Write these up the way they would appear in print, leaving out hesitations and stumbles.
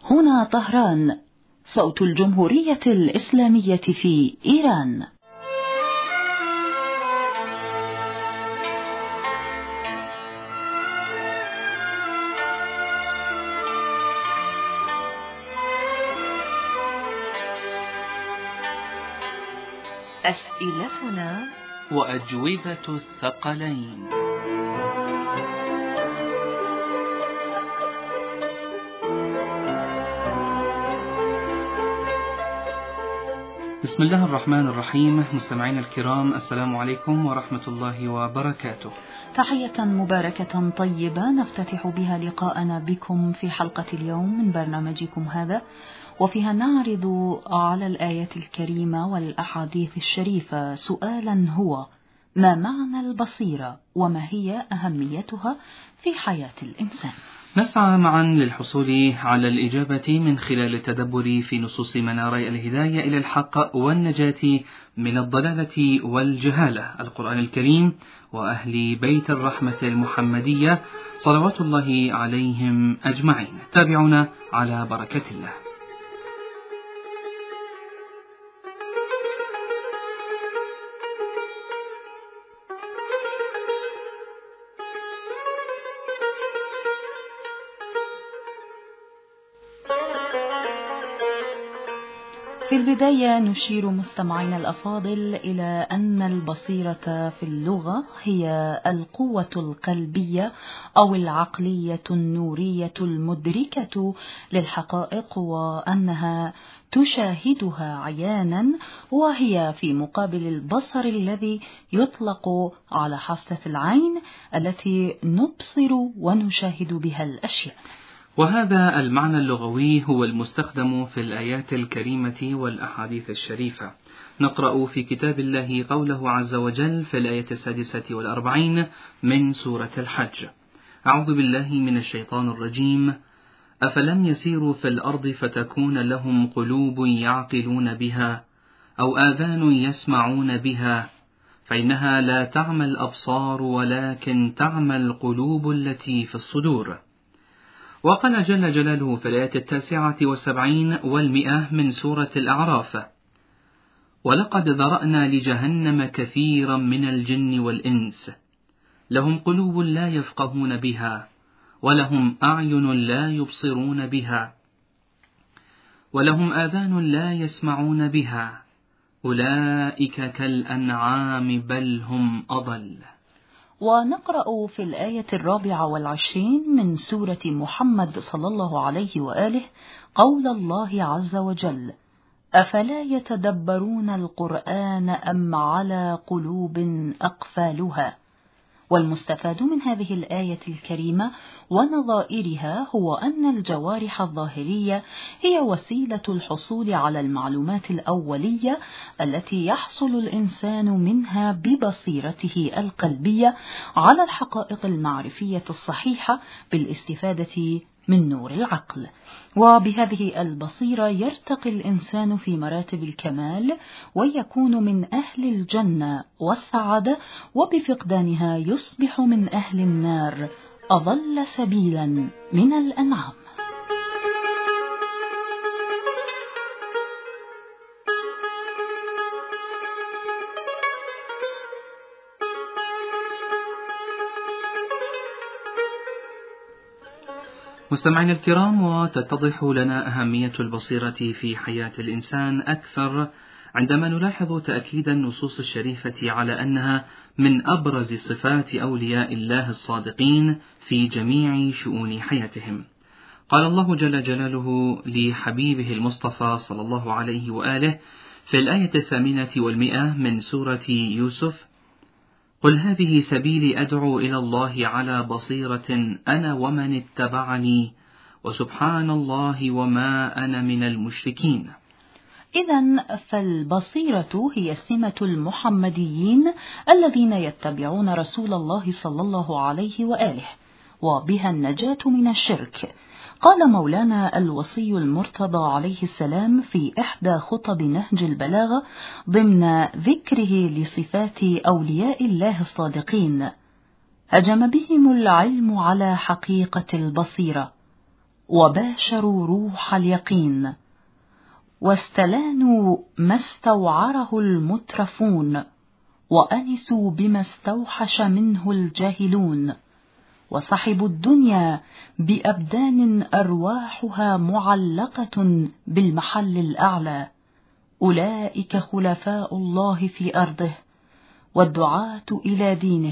هنا طهران، صوت الجمهورية الإسلامية في إيران. أسئلتنا وأجوبة الثقلين. بسم الله الرحمن الرحيم. مستمعين الكرام، السلام عليكم ورحمة الله وبركاته. تحية مباركة طيبة نفتتح بها لقاءنا بكم في حلقة اليوم من برنامجكم هذا، وفيها نعرض على الآية الكريمة والأحاديث الشريفة سؤالا هو: ما معنى البصيرة وما هي أهميتها في حياة الإنسان؟ نسعى معا للحصول على الإجابة من خلال التدبر في نصوص مناري الهداية إلى الحق والنجاة من الضلالة والجهالة، القرآن الكريم وأهل بيت الرحمة المحمدية صلوات الله عليهم أجمعين. تابعونا على بركة الله. في البداية نشير مستمعينا الأفاضل إلى أن البصيرة في اللغة هي القوة القلبية أو العقلية النورية المدركة للحقائق، وأنها تشاهدها عيانا، وهي في مقابل البصر الذي يطلق على حاسة العين التي نبصر ونشاهد بها الأشياء. وهذا المعنى اللغوي هو المستخدم في الآيات الكريمة والأحاديث الشريفة. نقرأ في كتاب الله قوله عز وجل في الآية 46 من سورة الحج: أعوذ بالله من الشيطان الرجيم: أفلم يسيروا في الأرض فتكون لهم قلوب يعقلون بها أو آذان يسمعون بها فإنها لا تعمى الأبصار ولكن تعمى القلوب التي في الصدور. وقال جل جلاله في الآية 79 و100 من سورة الأعراف: ولقد ذرأنا لجهنم كثيرا من الجن والإنس لهم قلوب لا يفقهون بها ولهم أعين لا يبصرون بها ولهم آذان لا يسمعون بها أولئك كالأنعام بل هم أضل. ونقرأ في الآية 24 من سورة محمد صلى الله عليه وآله قول الله عز وجل: أفلا يتدبرون القرآن أم على قلوب أقفالها. والمستفاد من هذه الآية الكريمة ونظائرها هو أن الجوارح الظاهرية هي وسيلة الحصول على المعلومات الأولية التي يحصل الإنسان منها ببصيرته القلبية على الحقائق المعرفية الصحيحة بالاستفادة من نور العقل. وبهذه البصيرة يرتقي الإنسان في مراتب الكمال ويكون من أهل الجنة والسعادة، وبفقدانها يصبح من أهل النار أضل سبيلا من الأنعام. مستمعين الكرام، وتتضح لنا أهمية البصيرة في حياة الإنسان أكثر عندما نلاحظ تأكيد النصوص الشريفة على أنها من أبرز صفات أولياء الله الصادقين في جميع شؤون حياتهم. قال الله جل جلاله لحبيبه المصطفى صلى الله عليه وآله في الآية 8 من سورة يوسف: قل هذه سبيلي أدعو إلى الله على بصيرة أنا ومن اتبعني وسبحان الله وما أنا من المشركين. إذن فالبصيرة هي سمة المحمديين الذين يتبعون رسول الله صلى الله عليه وآله، وبها النجاة من الشرك. قال مولانا الوصي المرتضى عليه السلام في إحدى خطب نهج البلاغة ضمن ذكره لصفات أولياء الله الصادقين: هجم بهم العلم على حقيقة البصيرة، وباشروا روح اليقين، واستلانوا ما استوعره المترفون، وأنسوا بما استوحش منه الجاهلون، وصحبوا الدنيا بأبدان أرواحها معلقة بالمحل الأعلى. أولئك خلفاء الله في أرضه والدعاة إلى دينه.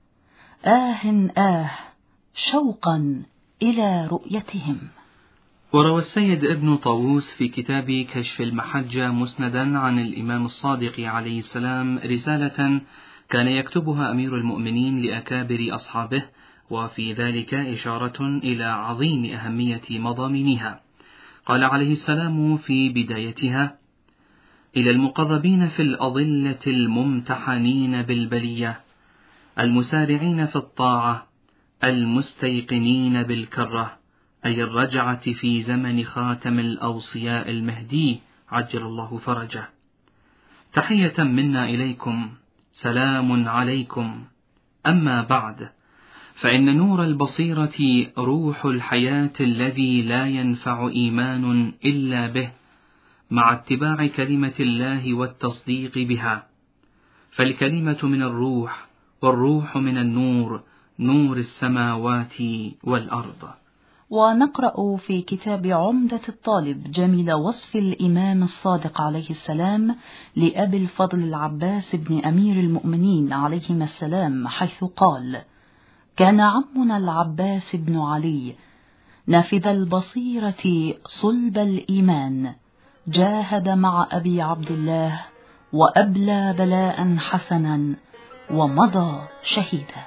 شوقا إلى رؤيتهم. وروى السيد ابن طاووس في كتاب كشف المحجة مسندا عن الإمام الصادق عليه السلام رسالة كان يكتبها أمير المؤمنين لأكابر أصحابه، وفي ذلك إشارة إلى عظيم أهمية مضامينها. قال عليه السلام في بدايتها: إلى المقربين في الأضلة الممتحنين بالبلية، المسارعين في الطاعة، المستيقنين بالكرة، أي الرجعة في زمن خاتم الأوصياء المهدي عجل الله فرجه. تحية منا إليكم، سلام عليكم. أما بعد، فإن نور البصيرة روح الحياة الذي لا ينفع إيمان إلا به، مع اتباع كلمة الله والتصديق بها. فالكلمة من الروح، والروح من النور، نور السماوات والأرض. ونقرأ في كتاب عمدة الطالب جميل وصف الإمام الصادق عليه السلام لأبي الفضل العباس بن أمير المؤمنين عليهما السلام، حيث قال: كان عمنا العباس بن علي نافذ البصيرة صلب الإيمان، جاهد مع أبي عبد الله وأبلى بلاء حسنا ومضى شهيدا.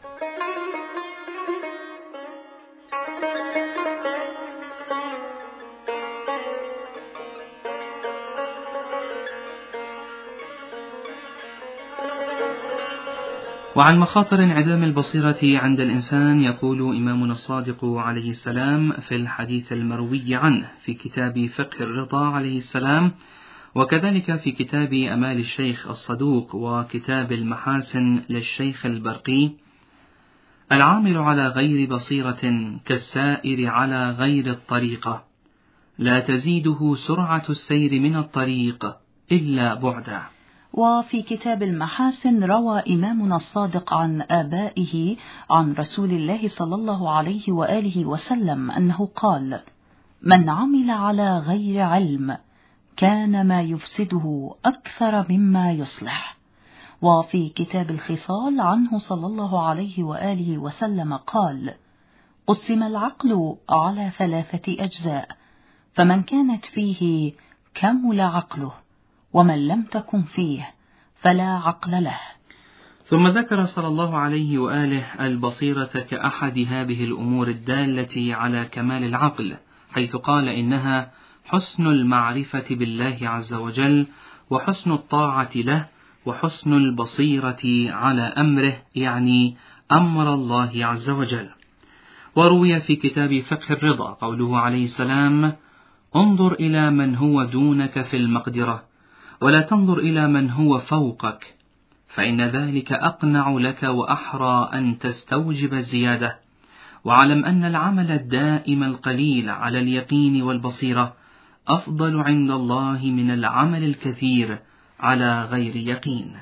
وعن مخاطر انعدام البصيرة عند الإنسان يقول إمامنا الصادق عليه السلام في الحديث المروي عنه في كتاب فقه الرضا عليه السلام، وكذلك في كتاب أمال الشيخ الصدوق وكتاب المحاسن للشيخ البرقي: العامل على غير بصيرة كالسائر على غير الطريقة، لا تزيده سرعة السير من الطريق إلا بعدا. وفي كتاب المحاسن روى إمامنا الصادق عن آبائه عن رسول الله صلى الله عليه وآله وسلم أنه قال: من عمل على غير علم كان ما يفسده أكثر مما يصلح. وفي كتاب الخصال عنه صلى الله عليه وآله وسلم قال: قسم العقل على 3 أجزاء، فمن كانت فيه كمل عقله، ومن لم تكن فيه فلا عقل له. ثم ذكر صلى الله عليه وآله البصيرة كأحد هذه الأمور الدالة على كمال العقل، حيث قال: إنها حسن المعرفة بالله عز وجل، وحسن الطاعة له، وحسن البصيرة على أمره، يعني أمر الله عز وجل. وروي في كتاب فقه الرضا قوله عليه السلام: انظر إلى من هو دونك في المقدرة، ولا تنظر إلى من هو فوقك، فإن ذلك أقنع لك وأحرى أن تستوجب الزيادة. واعلم أن العمل الدائم القليل على اليقين والبصيرة أفضل عند الله من العمل الكثير على غير يقين.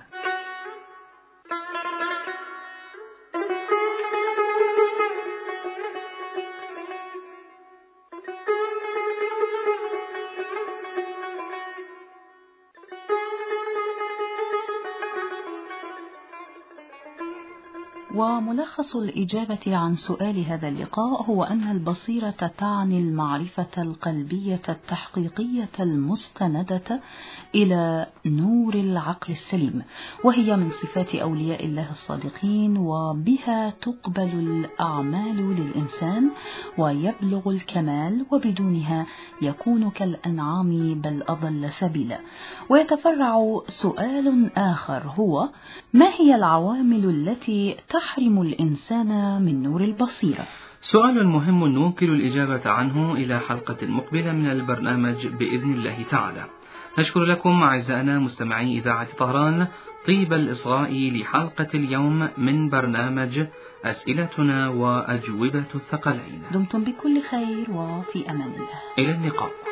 وملخص الإجابة عن سؤال هذا اللقاء هو أن البصيرة تعني المعرفة القلبية التحقيقية المستندة إلى نور العقل السليم، وهي من صفات أولياء الله الصادقين، وبها تقبل الأعمال للإنسان ويبلغ الكمال، وبدونها يكون كالأنعام بل أضل سبيلا. ويتفرع سؤال آخر هو: ما هي العوامل التي تحرم الإنسان من نور البصيرة؟ سؤال مهم نوكل الإجابة عنه إلى حلقة مقبلة من البرنامج بإذن الله تعالى. نشكر لكم أعزائنا مستمعي إذاعة طهران طيب الإصغاء لحلقة اليوم من برنامج أسئلتنا وأجوبة الثقلين. دمتم بكل خير وفي أمان الله. إلى اللقاء.